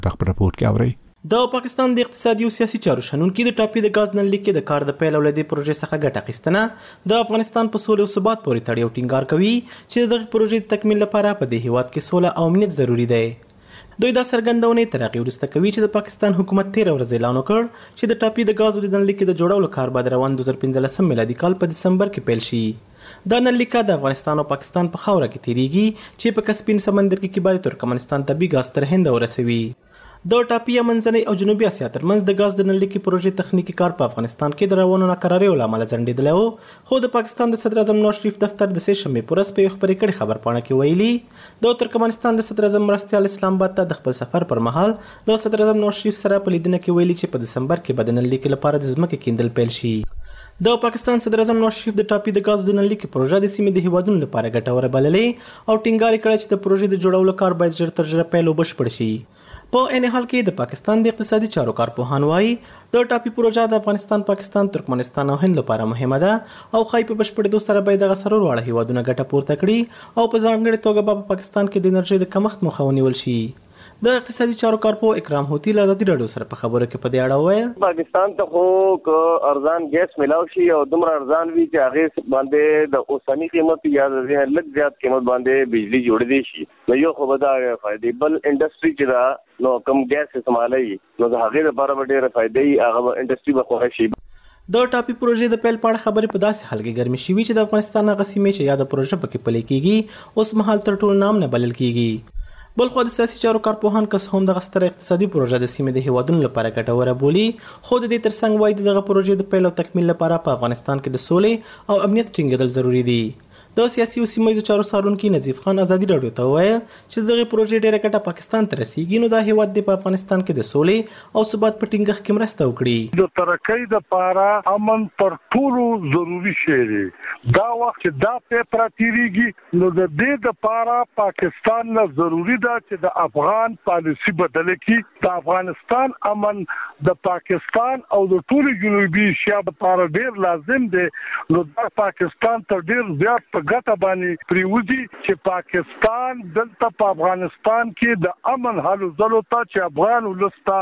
په خپل راپور کې اوري. د پاکستان د اقتصادي او سیاسي چارو شنونکي د ټاپي د غاز نل لیکي د کار د پیل ولدي پروژې څخه ګټه اخیستنه د افغانستان په سولې او ثبات پورې تړي او ټینګار کوي چې د پروژې د تکمیل لپاره په دې هیواد کې سوله او امنیت ضروری دی. دوی دا څرګندونه تر هغې وروسته کوي چې د پاکستان حکومت 13 ورځې اعلان وکړ چې د ټاپي د غازو د نل لیکي د جوړولو کار به د روان 2015 میلادي کال په دسمبر کې پیل شي. دا نل لیکه د افغانستان او پاکستان په خاوره کې تیریږي چې په کسپین سمندر کې باید ترکمنستان طبي غاز تر هند ورسوي. د ټاپي منځنۍ او جنوبي اسیا ترمنځ د غاز د نل لیکي پروژې تخنیکی کار په افغانستان کې د روانو ناکراریو له امله ځنډېدلی و، خو د پاکستان د صدر اعظم نواز شریف دفتر د سې شنبې په ورځ په یوه خپرې کړې خبرپاڼه کې ویلي د ترکمنستان د صدر اعظم مرستیال اسلام آباد ته د خپل سفر پر مهال له صدر اعظم نواز شریف سره په لیدنه کې ویلي چې په دسمبر کې به د نل لیکي لپاره د ځمکې کیندل پیل شي. د پاکستان صدر اعظم نواز شریف د ټاپي د غاز د نل لیکي پروژه د سیمې د هیوادونو لپاره ګټوره بللې او ټینګار یې کړی چې د پروژې د جوړولو کار باید ژر تر ژره پیل او بشپړ شي. په عین حال کې د پاکستان د اقتصادي چارو کارپوهان وایي د ټاپي پروژه د افغانستان، پاکستان، ترکمنستان او هند لپاره مهمه ده او ښایي په بشپړېدو سره به دغه څلور واړه هیوادونه ګټه پورته کړي او په ځانګړې توګه به په پاکستان کې د انرژۍ د کمښت مخه ونیول شي. د اقتصادي چارو کارپوه اکرام هوتی له ازادي راډیو سره په خبرو کې په دې اړه وویل پاکستان ته خو ارزان ګیس ملاو شي او دومره ارزان وي چې هغې باندې د اوسني قیمت یا د لږ زیات قیمت باندې بجلی جوړېدی شي. نو یو خو به دا فایدې، بل انډسټري چې ده نو کم ګیس استعمالوي نو د هغې لپاره به ډېره فایدې هغه انډسټري به خوښه شي. د ټاپي پروژې د پیل په اړه خبرې په داسې حال کې ګرمې شوي چې د افغانستان هغه سیمې چې یاده پروژه پکې پلې کېږي اوس مهال تر ټولو نام نه بلل کېږي. بلخو د سیاسي چارو کارپوهان کس هم دغه ستره اقتصادي پروژه د سیمې د هیوادونو لپاره ګټوره بولي، خو د دې ترڅنګ وایي دغه پروژې د پیل او تکمیل لپاره په افغانستان کې د سولې او امنیت ټینګېدل ضروري دي. د سیاسي او سیمه چارو څارونکي نظیف خان ازادي راډیو ته وویل چې دغه پروژې ډېره ګټه پاکستان ته رسیږي، نو دا هیواد د افغانستان کې د سولې او ثبات په ټینګښت کې مرسته وکړي. د ترقۍ لپاره امن تر ټولو ضروری شی دی. دا وخت چې دا پیپر تیریږي نو د دې لپاره پاکستان نه ضروری ده چې د افغان پالیسی بدل کړي. د افغانستان امن د پاکستان او د ټولو جنوبي ایشیا لپاره ډېر لازم دی. نو دا پاکستان ته ډېر زیات ګټه باندې پریوزي چې پاکستان دلته په افغانستان کې د امن حل زلو ته چې افغان ولستا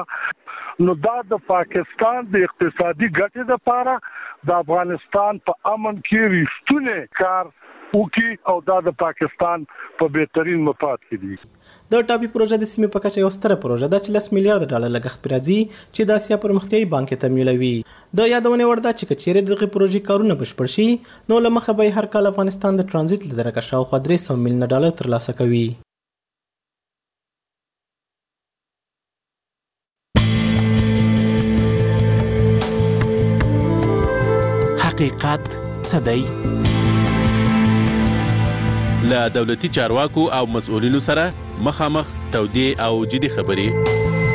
نو دا د پاکستان د اقتصادي ګټې لپاره د افغانستان په امن کې رښتونه کار وکړي او دا د پاکستان په بهترین مفاد کې دي. د ټاپي پروژه د سیمې په کچه یو ستره پروژه ده چې 10 میلیارډ ډالر لګښت پرې راځي چې د اسیا پرمختیایي بانک یې تمویلوي. د یادونې وړ ده چې که چیرې دغه پروژې کارونه بشپړ شي نو له مخه به هر کال افغانستان د ترانزیت له درکه شاوخوا 300 میلیونه ډالر ترلاسه کوي. حقیقت څه دی؟ له دولتي چارواکو او مسؤلینو سره مخامخ تودې او جدي خبرې.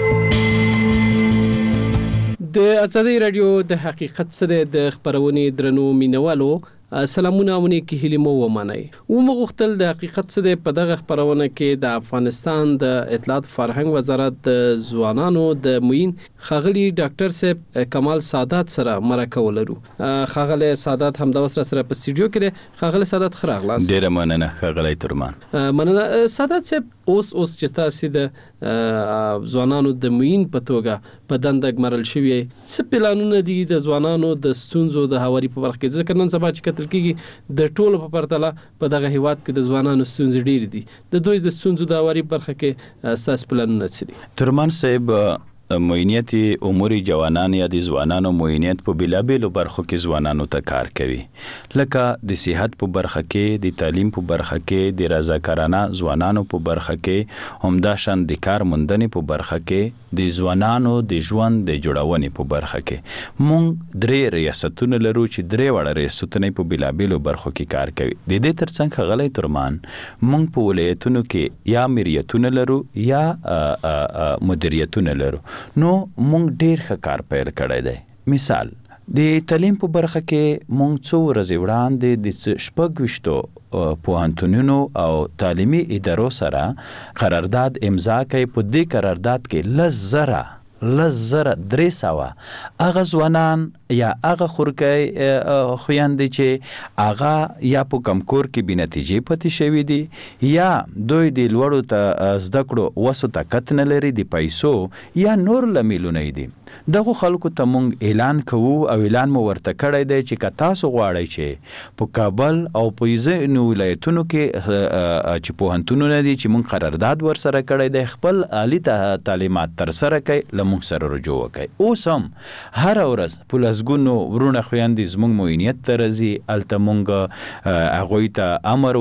د ازادي رادیو د حقیقت څه دی د خبرونې درنو مینوالو سلامونه او نیکی هیلې مو ومنئ. ومغوښتل د حقیقت څه دی په دغه خبرونه کې د افغانستان د اطلاعات فرهنګ وزارت د ځوانانو د معین ښاغلي ډاکټر صاحب کمال سادات سره مرکه ولرو. ښاغلی سادات همدا اوس را سره په سټوډیو کې دی. ښاغلی سادات ښه راغلاست. ډېره مننه ښاغلی ترمان. مننه سادات صاحب. اوس چې تاسې د ځوانانو د معین په توګه په دنده ګمارل شوي څه پلانونه دي د ځوانانو د ستونزو د هواري په برخه کې؟ ځکه نن سبا چې کتل کېږي د ټولو په پرتله په دغه هیواد کې د ځوانانو ستونزې ډېرې دي. د دوی د ستونزو د هواري برخه کې ستاسو پلانونه څه دي؟ ترمان صاحب، معینیت امور جوانان یا د ځوانانو معینیت په بېلابېلو برخو کې ځوانانو ته کار کوي، لکه د صحت په برخه کې، د تعلیم په برخه کې، د رضاکارانه ځوانانو په برخه کې، همداشان د کار موندنې په برخه کې، د ځوانانو د ژوند د جوړونې په برخه کې. مونږ 3 ریاستونه لرو چې 3 واړه ریاستونه په بېلابېلو برخو کې کار کوي. د دې ترڅنګ ښاغلی ترمان مونږ په ولایتونو کې یا مریتونه لرو یا مدیریتونه لرو. نو مونږ ډېر ښه کار پیل کړی دی. مثال د تعلیم په برخه کې مونږ څو ورځې وړاندې د 26 پوهنتونونو او تعلیمي ادارو سره قرارداد امضا کړی. په دې قرارداد کې 10,000 10,300 هغه ځوانان یا هغه خورکۍ خویندې چې هغه یا په کمکور کې بې نتیجې پاتې شوي دي یا دوی د لوړو ته زده کړو وسو طاقت نه لري د پیسو یا نور لاملونه دي. دغه خلکو ته مونږ اعلان کوو او اعلان مو ورته کړی دی چې که تاسو غواړئ چې په کابل او په ځینو ولایتونو کې چې پوهنتونونه دي چې مونږ قرارداد ورسره کړی دی خپل عالي تعلیمات ترسره کړئ له مونږ سره رجوع وکړئ. اوس هم هره ورځ په لسګونو ورونه خویندې زموږ معاینت ته راځي، هلته مونږ هغوی ته امر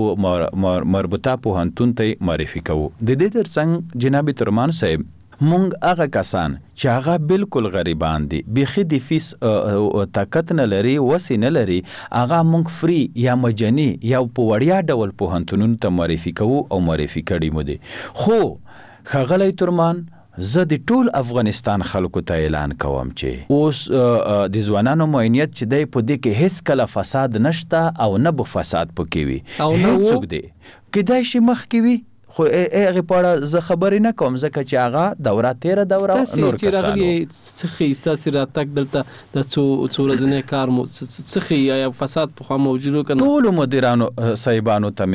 ورکوو، مربوطه پوهنتون ته معرفي کوو. د دې ترڅنګ جناب ترمان صاحب مونږ هغه کسان چې هغه بالکل غریبان دي، بیخي د فیس طاقت نه لري، وسې نه لري، هغه مونږ فری یا مجاني یا په وړیا ډول پوهنتونونو ته معرفي کوو او معرفي کړي مو دي. خو ښاغلی ترمان زه د ټول افغانستان خلکو ته اعلان کوم چې اوس د ځوانانو معاینت چې دی په دې کې هیڅ کله فساد نشته او نه به فساد پکې وي. هیڅوک دی کیدای شي مخکې وي خو هغه پاړه زه خبرې نه کوم ځکه چې هغه دوره 13 دوره نور کسانو څخه استاسي راتک دلته د څو ورځې کار مو څخه یا فساد په خوا موجود کنه. ټول مدیرانو صاحبانو ته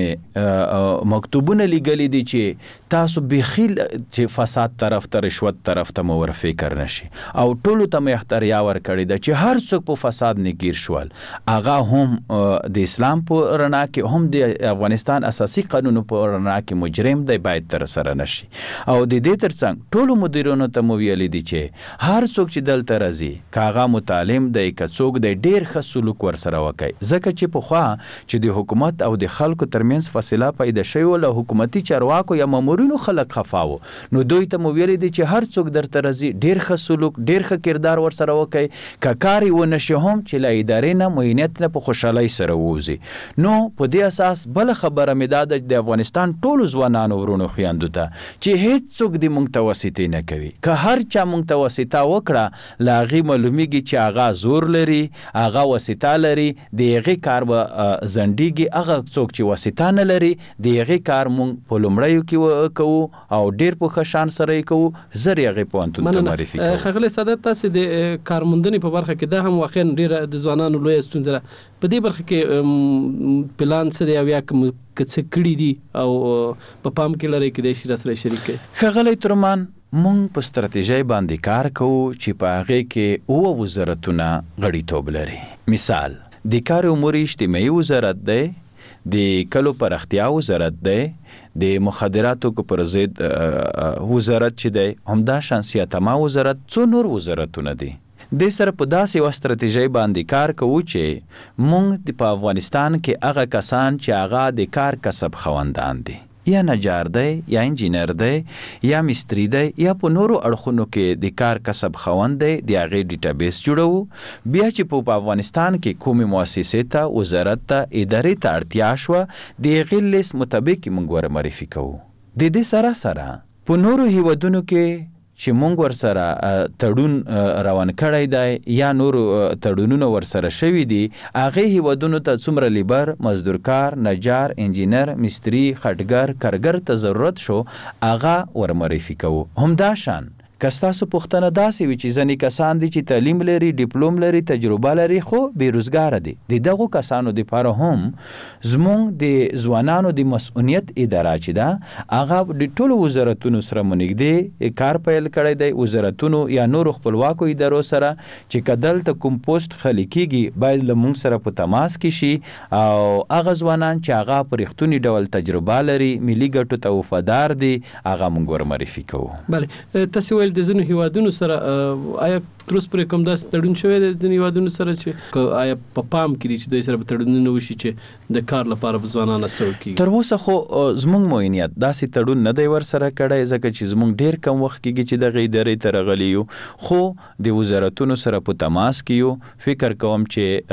مې مکتوبونه لګلې دي چې تاسو بخیل چې فساد طرف ته رشوت طرف ته مو ور فکر نشي او ټول ته مې اختیار ور کړی ده چې هر څوک په فساد نه گیر شول هغه هم د اسلام په رڼا کې هم د افغانستان اساسي قانون په رڼا کې مجرم دی باید تر سره نشي. او د دې ترڅنګ ټولو مدیرانو ته مو ویلي دي چې هر څوک چې دلته راځي کاغه متعلم دی که څوک دی ډیر ښه سلوک ورسره وکړي ځکه چې پخوا چې د حکومت او د خلکو ترمنځ فاصله پیدا شوې وه له حکومتي چارواکو یا مامورینو خلک خفا وو نو دوی ته مو ویلي دي چې هر څوک درته راځي ډیر ښه سلوک ډیر ښه کردار ورسره وکړي که کار یې ونه شي هم چې له ادارې نه معاینت نه په خوشحالۍ سره ووځي. نو په دې اساس بله خبره مې دا ده چې د افغانستان ټولو ځوانانو ورونو خویندو ته چې هیڅوک د مونږ ته واسطې نه کوي که هر چا مونږ ته واسطه وکړه له هغې معلومیږي چې هغه زور لري هغه واسطه لري د هغې کار به ځنډیږي. هغه څوک چې واسطه نه لري د هغې کار مونږ په لومړیو کې کوو او ډیر په ښه شان سره یې کوو زر یې هغې پوهنتون ته معرفي کوو. ښاغلی سعادت تاسې د کارموندنې په برخه کې دا هم واقعا ډیره د ځوانانو لویه ستونزه ده په دې برخه کې پلان څه دی او یا که څه کړي دي او په پام کې لرئ کېدای شي راسره شریک کړئ. ښاغلی ترمان مونږ په ستراتیژۍ باندې کار کوو چې په هغې کې 7 وزارتونه غړیتوب لري. مثال د کار امور اجتماعي وزارت دی، د کلو پراختیا وزارت دی، د مخدراتو کو پر ضد وزارت چې دی، همدا شان سیاتما وزارت، څو نور وزارتونه دي. د سره په داسې یوه ستراتیژۍ باندې کار کوو چې مونږ په افغانستان کې هغه کسان چې هغه د کار کسب خوندان دي یا نجار دی یا انجینر دی یا مستری دی یا په نورو اړخونو کې د کار کسب خوند دی د هغې ډیټابیس جوړوو. بیا چې په افغانستان کې کومې مؤسسې ته وزارت ته ادارې ته اړتیا شوه د هغې لیست مطابق موږ ور معرفي کوو. د دې سره سره په نورو هیوادونو کې چې مونږ ورسره تړون روان کړی دی یا نور تړونونه ورسره شوي دي هغې هیوادونو ته څومره لیبر، مزدورکار، نجار، انجینر، مستری، خټګر، کارګر ته ضرورت شو هغه ور معرفي کوو. همدا شان که ستاسو پوښتنه داسې وي چې ځینې کسان دي چې تعلیم لري، ډیپلوم لري، تجربه لري خو بېروزګاره دي، د دغو کسانو دپاره هم زموږ د ځوانانو د مسؤلیت اداره چې ده هغه د ټولو وزارتونو سره مو نږدې کار پیل کړی دی. وزارتونو یا نورو خپلواکو ادارو سره چې که دلته کوم پوسټ خالي کېږي باید له موږ سره په تماس کې شي او هغه ځوانان چې هغه په رښتوني ډول تجربه لري، ملي ګټو ته وفادار دي، هغه موږ ور معرفي کوو. بله تاسې د ځینو هیوادونو سره آیا تر اوسه پورې کوم داسې تړون شوی دی ځینو هیوادونو سره چې آیا په پام کې دي چې دوی سره به تړونونه وشي چې د کار لپاره به ځوانان هڅول کېږي؟ تر اوسه خو زموږ معاینت داسې تړون نه دی ورسره کړی ځکه چې زموږ ډېر کم وخت کېږي چې دغې ادارې ته راغلي یو، خو د وزارتونو سره په تماس کې یو. فکر کوم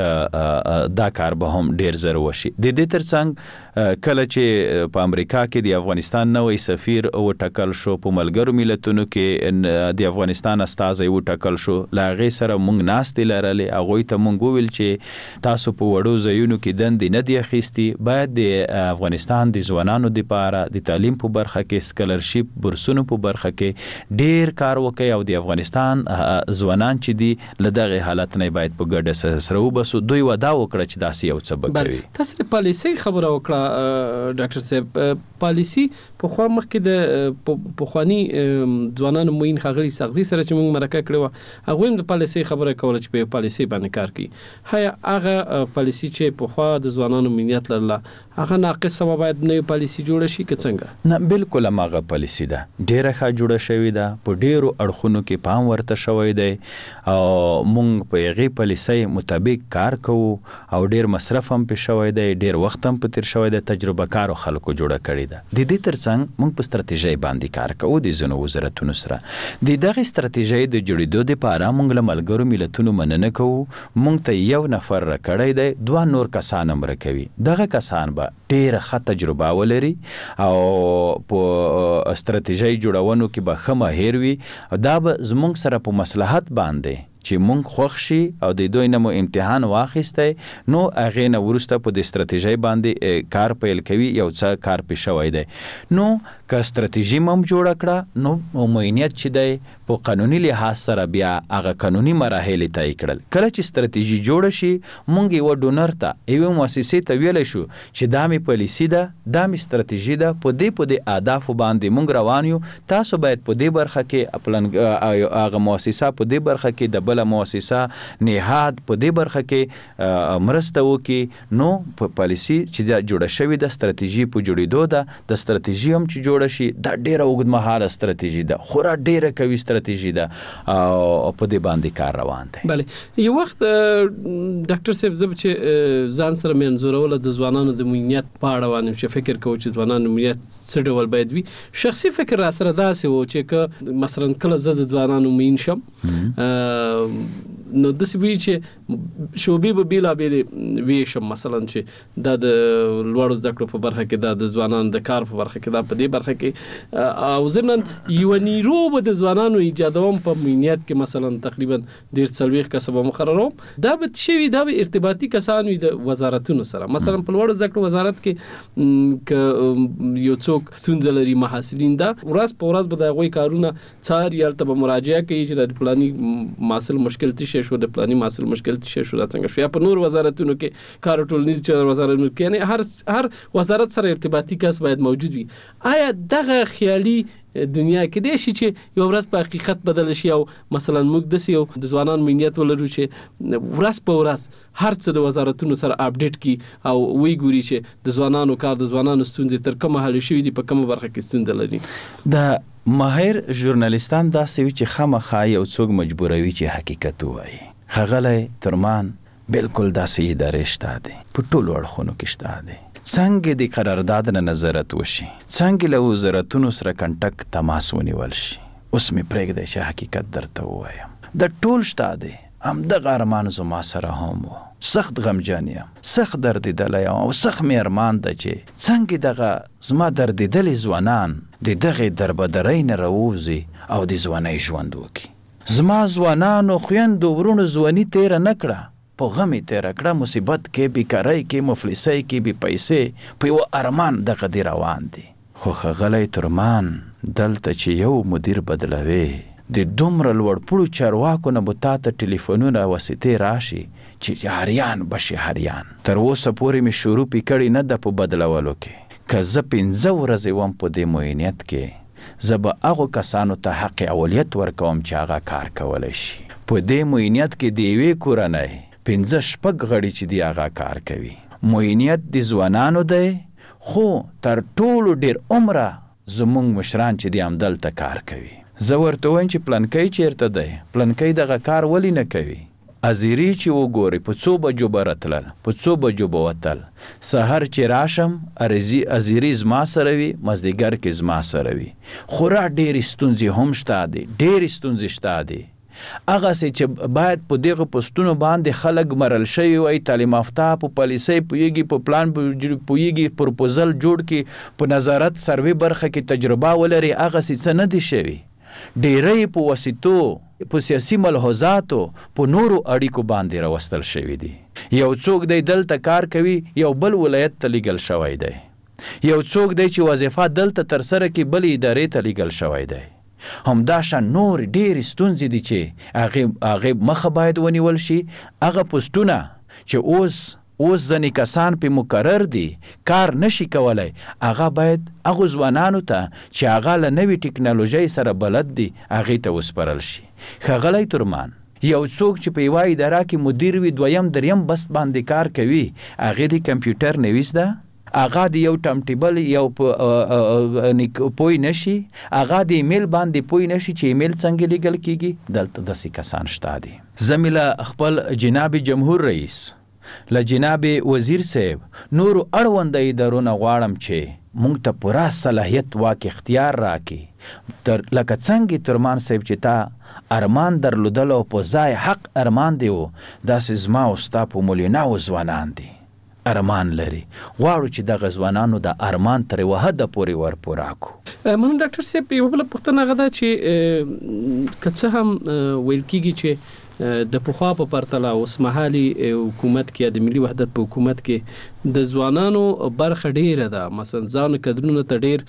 چې دا کار به هم ډېر زر وشي. د دې ترڅنګ کله چې په امریکا کې د افغانستان نوی سفیر وټاکل شو، په ملګرو ملتونو کې د افغانستان استازی وټاکل شو، لاغه سره مونږ ناستې لرلې هغه ته مونږ ویل چې تاسو په وړو ځایونو کې دندې نه دی اخیستي باید د افغانستان د ځوانانو لپاره د تعلیم په برخه کې سکالرشپ بورسونو په برخه کې ډیر کار وکړي او د افغانستان ځوانان چې دي له دغه حالت نه باید په ګډه سره وبسو دوی ودا وکړه چې داسې یو څه وکړي. تاسو پالیسي خبره وکړه ډاکټر صاحب پالیسي په خو مخکې د پخوانی ځوانانو موین خغلی سغزي سره چې موږ مرکه کړو هغه هم د پالیسي خبره کوله چې په پالیسي باندې کار کوي. هيا هغه پالیسي چې په خو د ځوانانو مینیت لرله هغه ناقص سبب باید نوې پالیسي جوړه شي که څنګه؟ نه بالکل هغه پالیسي ده ډیره ښه جوړه شوې ده په ډیرو اړخونو کې پام ورته شوی دی او موږ په هغې پالیسۍ مطابق کار کوو او ډیر مصرف هم پې شوی دی ډیر وخت هم په تیر شوی دی تجربه کارو خلکو جوړه کړې ده. د دې ترڅنګ موږ په ستراتیژۍ باندې کار کوو د ځینو وزارتونو سره د دغې ستراتیژۍ د جوړېدو دپاره موږ له ملګرو ملتونو مننه کوو موږ ته یو نفر راکړی دی 2 نور کسان هم راکوي دغه کسان به ډیره ښه تجربه ولري او په ستراتیژۍ جوړونو کې به ښه ماهر وي دا به زموږ سره په مصلحت باندې چې مونږ خوښ شي او د دوی نه مو امتحان واخیستی نو هغې نه وروسته په د ستراتیژۍ باندې کار پیل کوي یو څه کار پې شوی دی نو که ستراتیژي هم جوړه کړه نو معینیت چې دی په قانوني لحاظ سره بیا هغه قانوني مراحل طی کړل کله چې ستراتیژي جوړه شي مونږ یو ډونر ته یو مؤسسې ته ویلی شو چې دا مې پالیسي ده دا مې ستراتیژي ده په دې اهدافو باندې مونږ روان یو تاسو باید په دې برخه کې هغه مؤسسه په دې برخه کې د بله مؤسسه نهاد په دې برخه کې مرسته وکړي نو په پالیسي چې جوړه شوې ده ستراتیژي په جوړېدو ده د ستراتیژي هم چې جوړه شي دا ډیره اوږدمهاله ستراتیژي ده خورا ډیره قوي ستراتیژي ده او په دې باندې کار روان دی. بله یو وخت ډاکټر صاحب زه چې ځان سره مې انځوروله د ځوانانو د موینیت په اړه باندې چې فکر کوو چې ځوانانو موینیت څه ډول باید وي شخصي فکر را سره داسې و چې که مثلا کله زه د ځوانانو موین شم نو داسې وي چې شعبې به بېلابېلې ویشم مثلا چې دا د لوړو زده کړو په برخه کې دا د ځوانانو د کار په برخه کې دا په دې برخه کې او ضمناً یوه نیرو به د ځوانانو ایجادوم په موینیت کې مثلا تقریبا 40 کسه به مقرروم دا به شوي دا به ارتباطي کسان وي د وزارتونو سره مثلا په لوړو زده کړو وزارت کې که یو څوک ستونزه لري محصلین دا ورځ په ورځ به د هغوی کارونه څاري هلته به مراجعه کوي چې د فلاني محصل مشکل څه شو د فلاني محصل مشکل څه شو دا څنګه شو یا په نور وزارتونو کې کار ټولنیز وزارتونو کې یعنی هر وزارت سره ارتباطي کس باید موجود وي. آیا دغه خیالي دنیا کې دی شي چې یو ورځ په حقیقت بدل شي او مثلا موږ داسې یو د ځوانانو مینیت ولرو چې ورځ په ورځ هر څه د وزارتونو سره اپډیټ کی او وی ګوري چې د ځوانانو کار د ځوانانو ستونزې تر کومه حل شوي دي په کومه برخه کې ستونزه لري. د ماهر ژورنالیستان داسې وي چې خامخا یو څوک مجبوروي چې حقیقت ووایي ښاغلی ترمان بالکل داسې ادارې شته دي په ټولو اړخونو کې شته دي څنګه د قرارداد نه نظارت وشي څنګه له وزارتونو سره کنټک تماس ونیول شي اوس مې پرېږدی چې حقیقت درته ووایم د ټول شته دی همدغه ارمان زما سره هم و سخت غمجن یم سخت دردېدلی یم او سخت مې ارمان ده چې څنګه دغه زما دردېدلي ځوانان د دغې دربدرۍ نه راووځي او د ځوانۍ ژوند وکړي زما ځوانانو خویندو ورونو ځواني تېره نه کړه په غمې تېره کړه مصیبت کې بیکارۍ کې مفلسۍ کې بې پیسې په یوه ارمان دغه دی روان دي خو ښاغلی ترمان دلته چې یو مدیر بدلوي د دومره لوړپوړو چارواکو نه به تا ته ټلیفونونه واسطې راشي چې هریان بشي هریان تر اوسه پورې مې شروع پې کړې نه ده په بدلولو کې که زه 15 ورځې وم په دې معینیت کې زه به هغو کسانو ته حق اولیت ورکوم چې هغه کار کولی شي په دې معینیت کې د یوې کورنۍ 15 غړي چې دی هغه کار کوي معینیت د ځوانانو دی خو تر ټولو ډیر عمره زمونږ مشران چې دی همدلته کار کوي زه ورته وایم چې پلنکی چیرته دی پلنکی دغه کار ولې نه کوي ازیری چې وګوري په څو بجو به راتلل په څو بجو به وتل سهار چې راشم ازیری زما سره وي مازدیګر کې زما سره وي خورا ډېرې ستونزې هم شته دي ډېرې ستونزې شته دي هغسې چې باید په دغه پوسټونو باندې خلک مرل شوي وای تعلیم یافته په پالیسۍ پوهېږي په پلان پوهېږي پروپوزل جوړ کړي په نظارت سروې برخه کې تجربه ولري هغسې څه نه دي شوي ډېری په واسطو په سیاسي ملحوظاتو په نورو اړیکو باندې راوستل شوي دي. یو څوک دی دلته کار کوي یو بل ولایت ته لیږل شوی دی، یو څوک دی چې وظیفه دلته ترسره کړي بل ادارې ته لیږل شوی دی. همداشان نور ډېرې ستونزې دي چې هغې مخه باید ونیول شي. هغه پوسټونه چې اوس ځینې کسان پې مقرر دي کار نشي کولی، هغه باید هغو ځوانانو ته چې هغه له نوې ټکنالوژۍ سره بلد دي هغې ته وسپارل شي. ښاغلی ترمان، یو څوک چې په یوه اداره کې مدیر وي، دویم دریم بست باندې کار کوي، هغې د کمپیوټر نویس ده، هغه د یو ټم ټیبل یو پوی نشي، هغه د ایمیل باندې پوی نشي چې ایمیل څنګه لیږل کیږي. دلته داسې کسان شته دي. زه مې له خپل جناب جمهور رئیس، له جناب وزیر صاحب، نورو اړونده ادارونه غواړم چې مونږ ته پوره صلاحیت واک اختیار راکړي. لکه څنګه ترمان صاحب چې تا ارمان درلودل او په ځای حق ارمان دی و، داسې زما او ستا په ملیوناو ځوانان دي ارمان لري. غواړو چې دغه ځوانانو د ارمان تر یوه حده پورې ورپوره کړو. مننه ډاکټر صاحب. یوه بله پوښتنه هغه ده چې که څه هم ویل کېږي چې د پخوا په پرتله اوس مهالي حکومت کې د ملي وحدت په حکومت کې د ځوانانو برخه ډیره ده، مثلا ځان کدرونو ته ډیر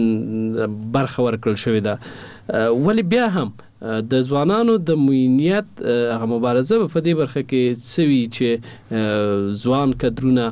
برخه ورکړل شوې ده، ولی بیا هم د ځوانانو د معینیت هغه مبارزه په دې برخه کې سوي چې ځوان کدرونه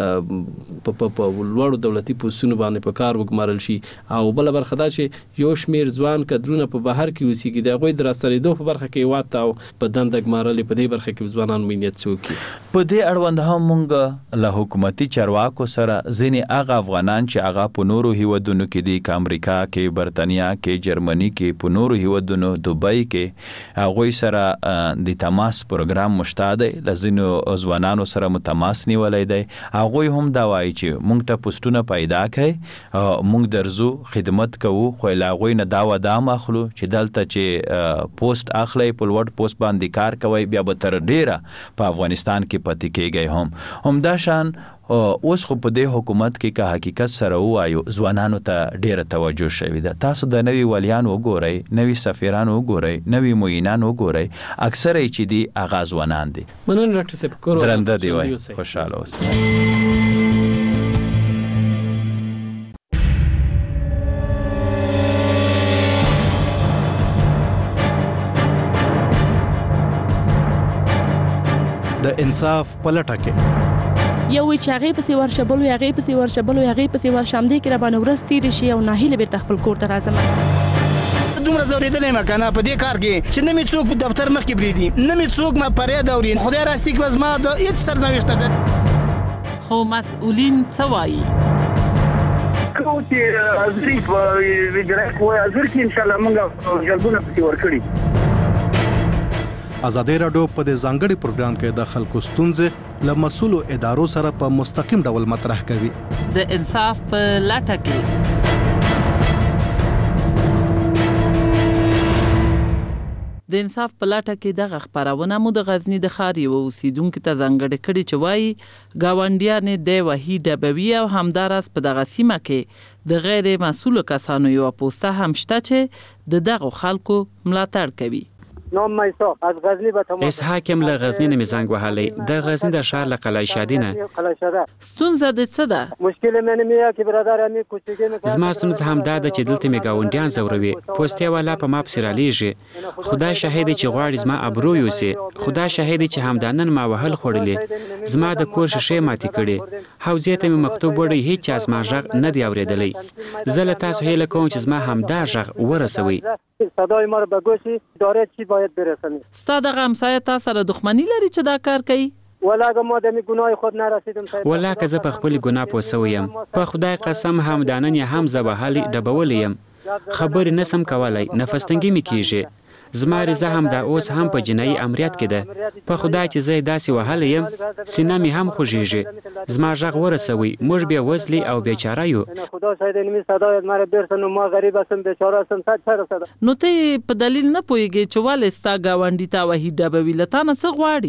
په لوړو دولتي پوستونو باندې په کار وګمارل شي، او بل برخه دا چې یو شمیر ځوان کدرونه په بهر کې اوسېږي، د هغوی د راستنېدو په برخه کې واته او په دنده ګمارلې په دې برخه کې ځوانان معینیت څوکي. په دې اړوند هم موږ له حکومتي چارواکو سره ځینې هغه افغانان چې هغه په نورو هیوادونو کې دي، که امریکا کې، برطانیا کې، جرمني کې، په نورو هیوادونو دوبۍ کې، هغوی سره د تماس پروګرام مشته دی، له ځینو ځوانانو سره مو تماس نیولی دی. هغوی هم دا وایي چې موږ ته پوسټونه پیدا کړئ، موږ درځو خدمت کوو، خو له هغوی نه دا ودام اخلو چې دلته چې پوسټ اخلئ په لوړ پوسټ باندې کار کوئ، بیا به تر ډیره په افغانستان کې پاتې کېږئ. همدا شان اوس خو په دې حکومت کې که حقیقت سره ووایو ځوانانو ته ډیره توجه شوې ده. تاسو د نوي ولیان وګورئ، نوي سفیران وګورئ، نوي معینان وګورئ، اکثره یې چې دي هغه ځوانان دي. مننه ډاکټر صاحب، کور درنده دی وای، خوشحاله اوسئ. د انصاف په لټه کې یو وی چې هغې پسې ورشه، بل وی هغې پسې ورشه، بل وی هغې پسې ورشه، همدې کې راباندې ورځ تېرې شي او ناهیله بېرته خپل کور ته راځم. دومره ځورېدلی یم که نه په دې کار کې چې نه مې څوک دفتر مخکې پرېږدي، نه مې څوک ما فریاد اوري. خدای راستي کې به زما د هېڅ سرنوشت ده. خو مسؤلین څه وایي؟ کوم چې حاضري په وزارت وایي حاضر کې انشاءالله موږ جلبونه پسې ورکړي. ازادي راډیو په دې ځانګړي پروګرام کې د خلکو ستونزې له مسؤلو ادارو سره په مستقیم ډول مطرح کوي. د انصاف په لټه کې د انصاف په لټه کې دغه خبرونه مو د غزنی د ښار یو اوسیدونکو ته ځانګړې کړي چې وایي ګاونډیان د وحید ډبوي او همدارس په دغه سیمه کې د غیر مسؤل کسانو یو پوسټه هم شته چې د دغه خلکو ملاتړ کوي. نام میساق از غزنی به تماس اسحاکم له غزنی نه زنگ وهلی د غزنی د شهر له قلعه شادینه ستونزه د څه ده؟ مشکل من میه که برادر امی کوچیکه زما ستونزه هم دا ده چې دلته می گاونډیان زوروي، پوسټي والا په ما پسې رالیږي. خدا شاهد چې غواړي زما ابرو یوسي، خدا شاهد چې همدانن ما وهل خوړلې، زما د کور شیشه ماتي کړي، حوزې ته می مکتوب وړي، هیڅ چا زما ژغ نه دی اوریدلی. زه له تاسو هیله کوم چې زما همدا ژغ ورسوي. صدای ما رو به گوش اداره چی باید برسونید. ستا دغه همسایه تا سره دښمني لري چې دا کار کوي؟ ولا ما د می ګناه خود نرسیدم. ولا که زه په خپل ګناه پوسویم، په خدای قسم همدانن یا هم زه وهلی ډبولیم، خبرې نسم کولای، نفس تنګي می کیږي. زما رضا هم دا اوس هم په جنایي امریت کې ده. په خدای چې زه داسې وهلی یم، سینه مې هم خوږیږي. زما غږ ورسوي، موږ بیا وزلي او بیچاره یو. خدا شاید نمی صدایت مرا برسن و ما غریب هستم، بیچاره هستم، چه رسد. نو ته په دلیل نه پوهیږي چې ولې ستا ګاونډي ته وحید ډبوي له تا نه څه غواړي؟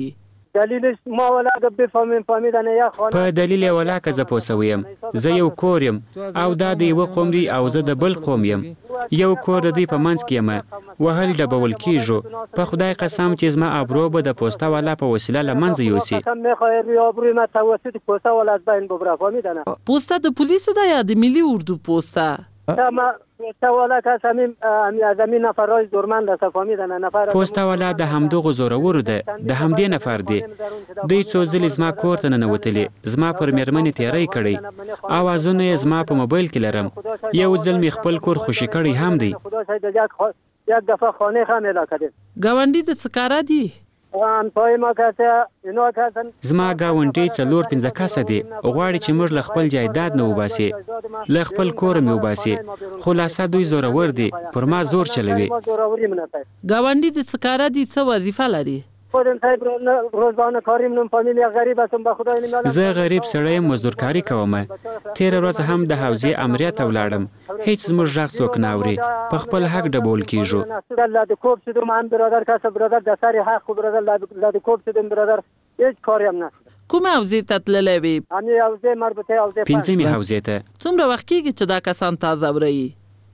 دلیلش ما ولا بفهمیم فهمیدنه یا خانه په دلیل ولا که زه پوسویم زه یو کور یم او دا د یو قوم دی او زه د بل قوم یم یو کور د دوی په منځ کې یم وهل ډبول کیږو په خدای قسم چې زما ابرو به د پوستا والا په وسیله له منځه یوسي میخوای ابروی ما توسط پوستا والا از بین ببره فهمیدنه پوستا د پولیسو ده یا د ملي اردو پوستا پوستا والا که از همین نفرهای زورمند است فهمیدنه نفر پوستا والا د همدغو زورورو ده د همدې نفر دی دوی څو ځلې زما کور ته ننوتلې زما پر میرمنې تیری کړی اوازونه یې زما په موبایل کې لرم یو ځل مې خپل کور خوشي کړی هم دی یک دفعه خانه خم اعلان کردیم گاونډي د څه کاره دي زما گاونډي 4-5 کسه دي غواړي چې موږ له خپل جایداد نه وباسي له خپل کور مې وباسي خلاصه دوی زورور دي پر ما زور چلوي گاونډي د څه کاره دي څه وظیفه لري روزانه کاریم نم فامیل غریب هستم به خدای نمیالم زه غریب سړی مزدورکاری کوم تیر ورځ هم د حوزې امریت ولاړم هیڅ زموږ غږ څوک نه اوري په خپل حق ډبول کیږو د کوب شدم هم برادر کسه برادر د سری حق برادر د کوب شدم برادر هیڅ کاری هم نه کوم حوزې ته تللی وي همې حوزې مربوطه حوزې پنځمې حوزې ته څومره وخت کېږي چې دا کسان تازه ورئي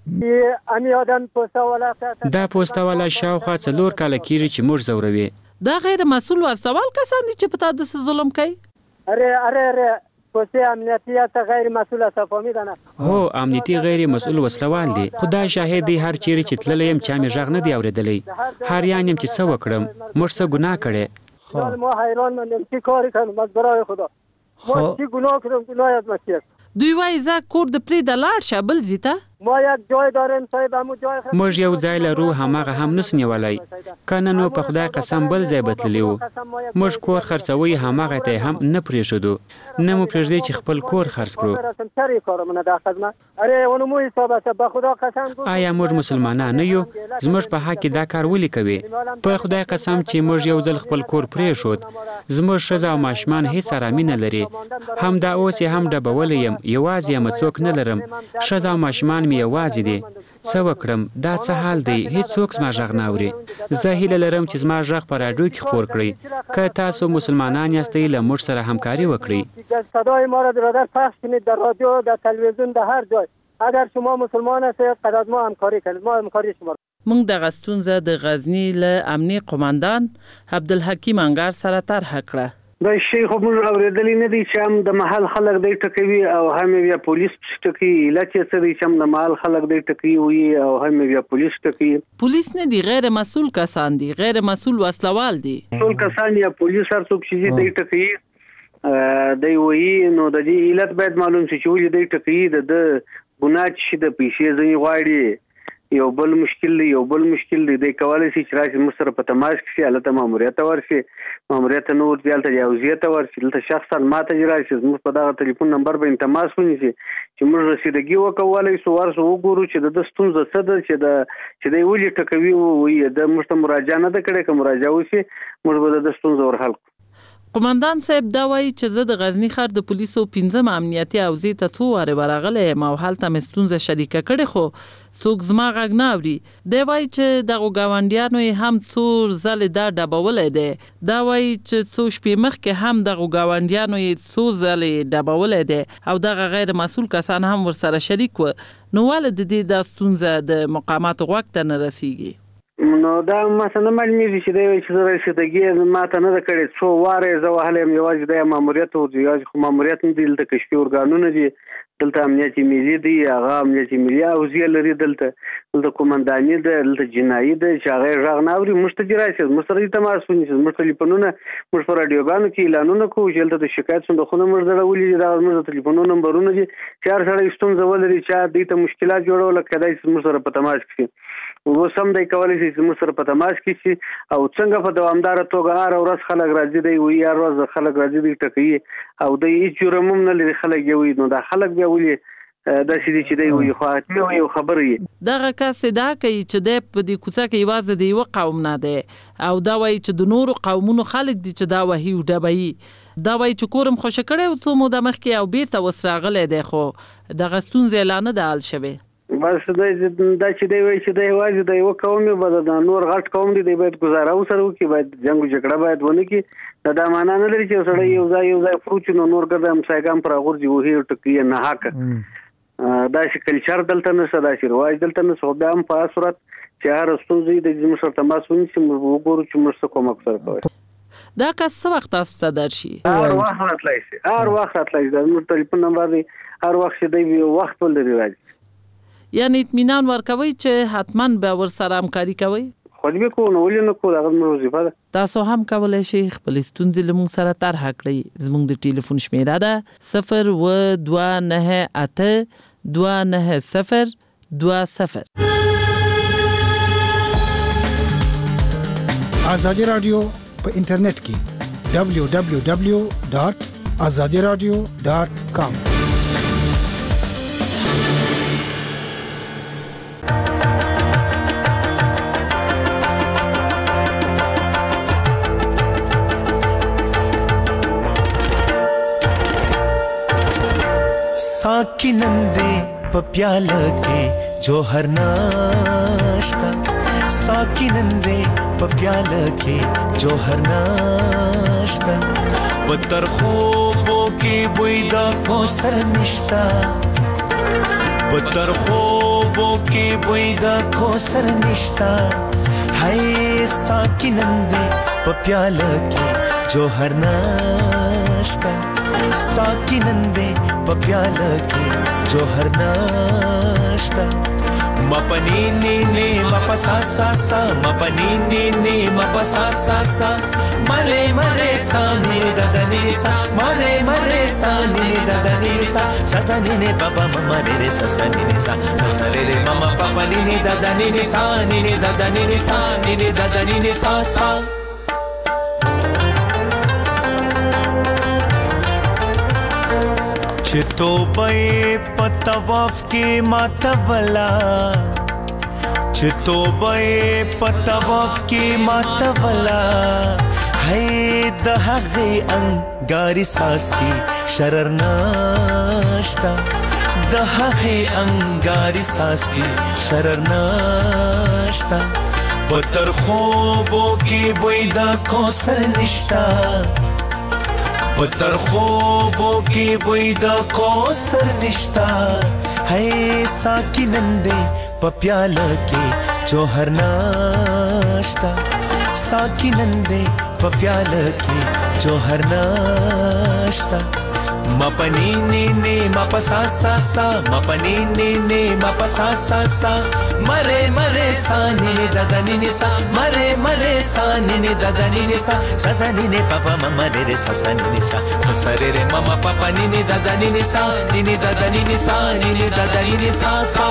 دا پوستا والا شاوخوا 4 کاله کېږي چې موږ ځوروي دا غیر مسؤل واستوال کسان دي چې په تا داسې ظلم کوي اره پوسې امنیتي است غیر مسؤل است فهمیدنه هو امنیتي غیر مسؤل وسلوال دي خدای شاهد دی هر چیرې چې تللی یم چا مې غږ نه دی اورېدلی حاریان یم چې څه وکړم موږ څه ګناه کړی ما حیران مندم چی کاری کنم از برای خدا ما چی گناه کردم گناه از مسیح دوی وایي زه کور د پرېږده لاړ شه بل ځي ته ما یک جای داریم صاحب همو جای موږ یو ځای لرو هماغه هم نسو نیولی که نه نو په خدای قسم بل ځای به تللی وو موږ کور خرڅوی هماغه ته هم نه پرېښودو نه مو پرېږدی چې خپل کور خرڅ کړو آیا موږ مسلمانان نه یو زموږ په حق کې دا کار ولې کوي په خدای قسم چې موږ یو ځل خپل کور پرېښود زموږ ښځه او ماشومان هیڅ ارامي نه لري هم دا اوس یې هم ډبولی یم یوازې یم څوک نه لرم ښځه او ماشومان مې یوازې دي څه وکړم دا څه حال دی هیڅوک زما غږ نه اوري زه هیله لرم چې زما غږ په راډیو کې خپور کړئ که تاسو مسلمانان یاستئ له موږ سره همکاري وکړئ صدای ما را برادر پخش کنید در رادیو در تلویزیون در هر جای اگر شما مسلمان هستید قد ما همکاری کنید ما همکاری شما موږ د غستونزه د غزنی له امنیه قوماندان عبدالحکیم انګار سره طرح کړه دا شی خو موږ اورېدلی نه دی چې هم د محل خلک دی ټکوي او هم بیا پولیس ټکوي علت یې څه دی چې هم د محل خلک دی ټکوي وي او هم بیا پولیس ټکوي پولیس نه دی غیر مسؤل کسان دي غیر مسؤل وسلوال دي ټول کسان یا پولیس هر څوک چې دی ټکوي دی وایي نو د دې علت باید معلوم شي چې ولې دی ټکوي د ګناه چې د پیسې ځینې غواړي یو بل مشکل دی د کولای شي چې راشي مصر په تماش کې حالت ماموریت ورشي ماموریت نور دیالته جاوزیت ورشي دلته شخصا ماته راشي موږ په دغه ټلیفون نمبر باندې تماس ونیسي چې موږ رسیدګي وکولای سو ورسو وګورو چې د ستونزه څه ده چې د ولې ټکوي وي د مشته مراجعه نه کړي کوم مراجعه وشي موږ به د ستونزه ورحل قوماندان صاحب دا وایي چې زه د غزنی ښار د پولیسو 15 امنیتي حوزې ته څو واره ورغلی یم او هلته مې ستونزه شریکه کړې خو څوک زما غږ نه اوري دی وایي چې دغو ګاونډیانو یې هم څو ځلې دا ډبولی دی دا وایي چې څو شپې مخکې هم دغو ګاونډیانو یې څو ځلې ډبولی دی او دغه غیر مسؤل کسان هم ورسره شریک و نو ولې د دې دا ستونزه د مقاماتو غوږ ته نه رسیږي نو دا مثلا معلومیږي چې دی چې زه رسیدګي ماته نه ده کړې څو واره زه وهلی یم یوازې دا ماموریت و یوازې خو ماموریت نه دي دلته کشفي ارګانونه دي دلته امنیتي ملي دی هغه امنیتي ملي حوزې لري دلته قومنداني ده دلته جنایي ده چې هغه یې غږ نه اوري موږ ته دې راشي موږ سره دې تماس ونیسي موږ ټلیفونونه موږ په راډیوګانو کې اعلانونه کوو چې دلته د شکایت صندوقونه موږ زړولي دي دا زموږ د ټلیفونونو نمبرونه دي چې هر سړی ستونزه ولري چې دې ته مشکلات جوړول کېدای شي موږ سره په تماس کې اوس هم دی کولی شي چې موږ سره په تماس کې شي او څنګه په دوامداره توګه هره ورځ خلک راځي دی وایي هر ورځ خلک راځي دی ټکوي او دی هېڅ جرم هم نه لري خلک یې وایي نو دا خلک بیا ولې داسې دي چې دی وایي خو حتمي یو خبره یې دغه کس ادعا کوي چې دی په دې کوڅه کې یوازې د یوه قوم نه دی او دا وایي چې د نورو قومونو خلک دي چې دا وهي او ډبوي دا وایي چې کور هم خوشې کړی و څو موده مخکې او بیرته اوس راغلی دی خو دغه ستونزې لا نه ده حل شوې بس دا چې دی وایي چې دی یوازې د یو قوم به د نور غټ قوم دی باید ګزاره وسره وکړي، باید جنګ و جګړه باید ونه کړي. دا معنا نه لري چې سړی یو ځای فروچ نو نور ګرځي همسایګان پر غورځي وهي ټکي نه حق. دا چې کلچر دلته نشته، دا چې رواج دلته نشته. بیا هم په صورت چې هر ستونزې د زموږ سره تماس ونیسي موږ وګورو چې موږ څه کومک سره کوي. دا کس څه وخت تاسو ته درشي؟ هر وخت راتلای شي، هر وخت راتلای شي. د موږ ټلیفون نمبر دی، هر وخت چې دی وخت ولري راځي. یعنی اطمینان ورکوي چې حتما به ور سره همکاري کوي؟ خو دې کو نو ولې نه کو دا غوښمه وظیفه ده. تاسو هم کولای شئ خپل ستونزې له موږ سره طرح کړئ. زموږ د ټلیفون شمیره ده 029829020. آزادی رادیو په انټرنیټ کې www.azadiradio.com. साकी नंदे पप्याल के जोहर नाश्ता, साकी नंदे पप्याल के जोहर नाश्ता, पत्थर खूबों की बुईदा कोसर निश्ता, पत्थर खूबों की बुईदा कोसर निश्ता, हाय साकी नंदे पप्याल के जोहर नाश्ता, साकी नंदे पप्याल के जोहर नाश्ता, मपनी नी मपसा सा सा, मपनी नी मपसा सा सा, मरे मरे सा नी ददनी सा, मरे मरे सा नी ददनी सा, ससा नी पापा मम्मा रे ससा नी सा, ससा रे मम्मा पापा नी ददनी सा, नी ददनी सा, नी ददनी सा सा. चितो बे पतवाफ के मातवला, चितो बे पतवाफ के मातवला, है दहगे अंगारी सास की शरर नाश्ता, दहगे अंगारी सास की शरर नाश्ता, बतर خوبوں की बुईदा कोसर निश्ता, पत्थर خوبوں की बुईदा कोसर निश्ता, है साकी नंदे पप्याल के जोहर नाश्ता, साकी नंदे पप्याल के जोहर नाश्ता, मपनी नी मपसा सा सा, मपनी नी मपसा सा सा, मरे मरे सा नी ददनी सा, मरे मरे सा नी ददनी सा, ससा नी पापा मम्मा रे ससा नी सा, ससा रे मम्मा पापा नी ददनी सा, नी ददनी सा, नी ददनी सा सा.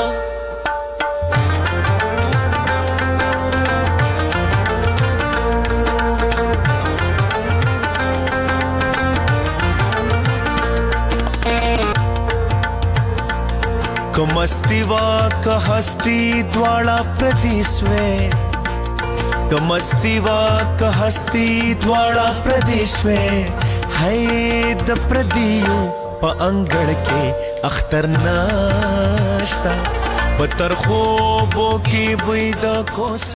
कमस्तिवा का हस्ती द्वाड़ा प्रदेश में, कमस्तिवा का हस्ती द्वाड़ा प्रदेश में, है द प्रदियो पांगड़ के अख्तर नाश्ता, बतर خوبوں की बुईदा को